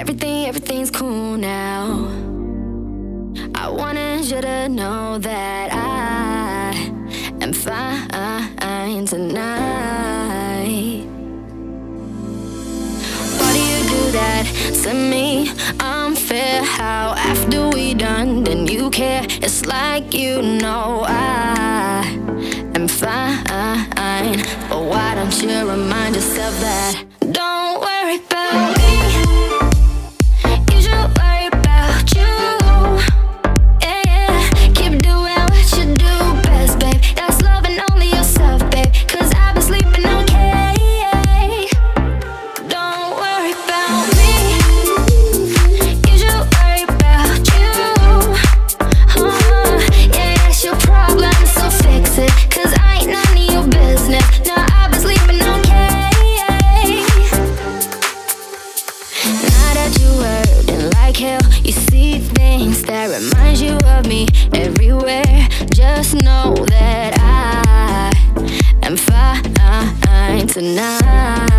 everything's cool now. I wanted you to know that I am fine tonight. Why do you do that to me? Unfair how after we done, then you care. It's like you know I am fine. But why don't you remind yourself that? Don't worry about me. You should worry about you. Yeah, yeah. Keep doing what you do best, babe. That's loving only yourself, babe. 'Cause I've been sleeping okay. Don't worry about me. You should worry about you. Yeah, that's your problem, so fix it. 'Cause I ain't none of your business. No, I've been sleeping okay. Now that you hurting like hell, you see things that remind you of me everywhere. Just know that I am fine tonight.